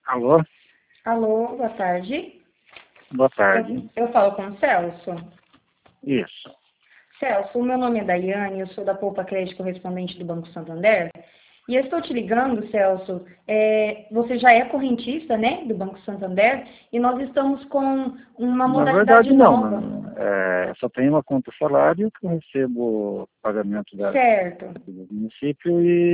Alô? Alô, boa tarde. Boa tarde. Eu falo com o Celso. Isso. Celso, o meu nome é Daiane, eu sou da Poupa Crédito correspondente do Banco Santander. E eu estou te ligando, Celso, você já é correntista, né, do Banco Santander, e nós estamos com uma Na modalidade verdade, não. nova. Só tenho uma conta salário que eu recebo pagamento Certo. do município,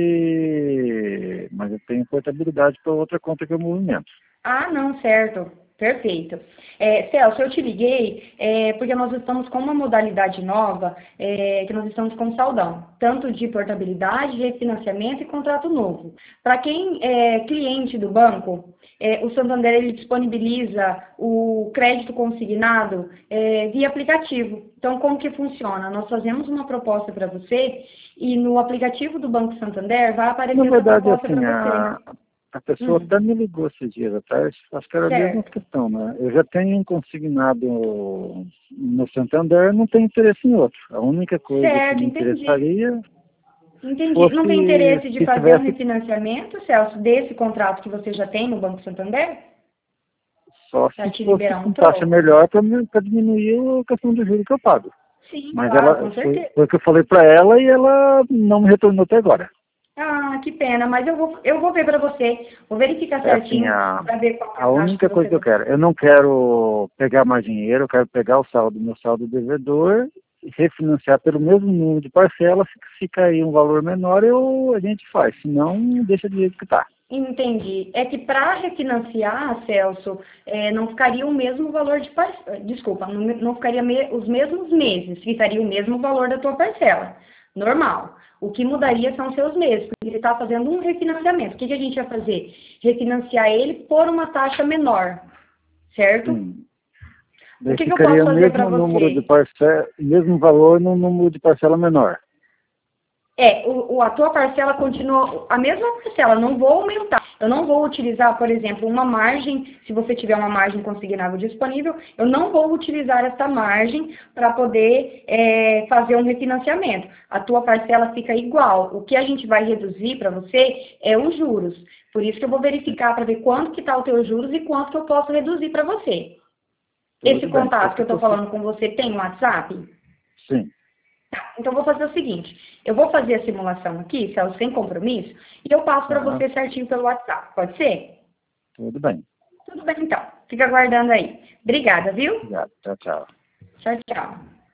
mas eu tenho portabilidade para outra conta que eu movimento. Ah, não, certo. Perfeito. Celso, eu te liguei porque nós estamos com uma modalidade nova, que nós estamos com saldão, tanto de portabilidade, refinanciamento e contrato novo. Para quem é cliente do banco, o Santander ele disponibiliza o crédito consignado via aplicativo. Então, como que funciona? Nós fazemos uma proposta para você e no aplicativo do Banco Santander vai Na aparecer essa verdade, proposta assim, para você. a pessoa até me ligou esses dias atrás, acho que era a mesma Certo. questão, né? Eu já tenho um consignado no Santander, não tenho interesse em outro. A única coisa que Certo, me entendi. interessaria Entendi. Não tem fosse interesse de se fazer um tivesse refinanciamento, Celso, desse contrato que você já tem no Banco Santander? só Para se te fosse liberar um com taxa troco? melhor para diminuir a questão do juro que eu pago. Sim, Mas claro, ela com foi certeza. o que eu falei para ela e ela não me retornou até agora. Ah, que pena, mas eu vou ver para você. Vou verificar É assim, certinho para ver qual que é a a taxa que única coisa você que eu vai. quero, eu não quero pegar mais dinheiro, eu quero pegar meu saldo devedor, e refinanciar pelo mesmo número de parcelas, se cair um valor menor, a gente faz, senão deixa do jeito que está. Entendi. É que para refinanciar, Celso, não ficaria o mesmo valor de parcela. Desculpa, não ficaria os mesmos meses, ficaria o mesmo valor da tua parcela. Normal. O que mudaria são seus meses, porque ele está fazendo um refinanciamento. O que a gente vai fazer? Refinanciar ele por uma taxa menor, certo? Sim. O Daí que eu posso ficaria o fazer para mesmo número de você? parcela, mesmo valor no número de parcela menor. A tua parcela continua a mesma parcela, não vou aumentar. Eu não vou utilizar, por exemplo, uma margem, se você tiver uma margem consignável disponível, eu não vou utilizar essa margem para poder fazer um refinanciamento. A tua parcela fica igual. O que a gente vai reduzir para você é os juros. Por isso que eu vou verificar para ver quanto que está o teu juros e quanto que eu posso reduzir para você. Esse Tudo bem. contato que eu estou falando com você tem um WhatsApp? Sim, Então, eu vou fazer o seguinte, eu vou fazer a simulação aqui, Celso, sem compromisso, e eu passo para tá, você certinho pelo WhatsApp, pode ser? tudo bem. Tudo bem, então. Fica aguardando aí. Obrigada, viu? Obrigado. Tchau, tchau. Tchau, tchau.